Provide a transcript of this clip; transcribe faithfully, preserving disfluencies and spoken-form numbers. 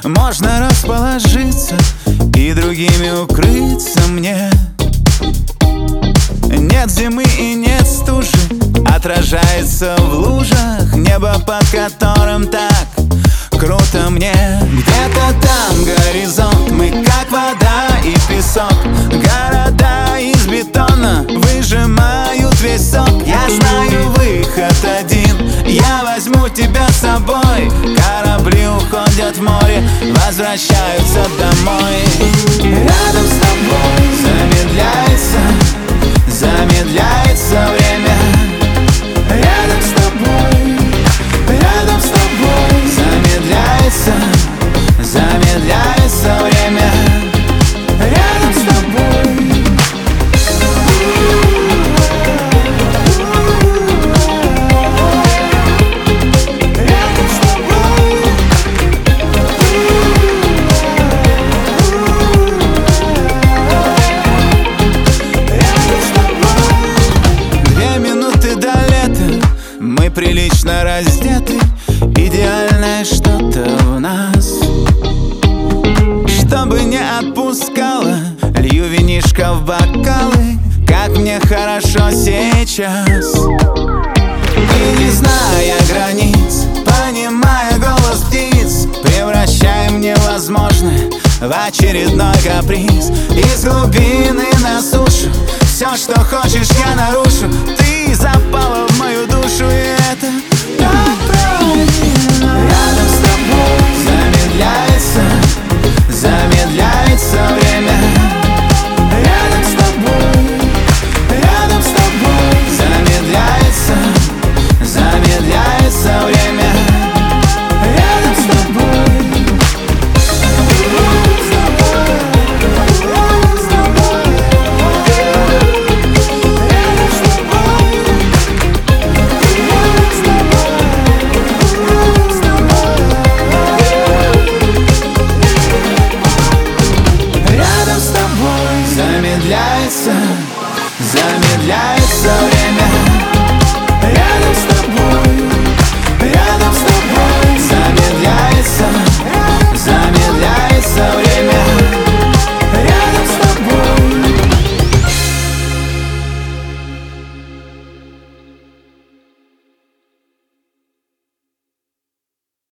Можно расположиться и другими укрыться мне. Нет зимы и нет стужи, отражается в лужах небо, под которым так круто мне. Где-то там горизонт, мы как вода и песок. Города из бетона выжимают весь сок. Я знаю выход один, я возьму тебя с собой. Корабли уходят в море, возвращаются домой. Рядом с тобой замедляется, замедляется время. Рядом с тобой, рядом с тобой замедляется, замедляется время. Рядом с тобой. Рядом с тобой. Рядом с тобой. Две минуты до лета, мы прилично раздеты. Идеальное что-то в нас, чтобы не отпускало. Лью винишко в бокалы, как мне хорошо сейчас. И не зная границ, понимая голос птиц, превращаем невозможное в очередной каприз. Из глубины на сушу все, что хочешь, я нарушу. Ты запала в мою душу, и это так правильно. Рядом с тобой замедляется, замедляется время. Рядом с тобой, рядом с тобой замедляется, замедляется время. Рядом с тобой. Рядом с тобой, рядом с тобой, рядом с тобой, рядом с тобой. Рядом с тобой замедляется, замедляется время.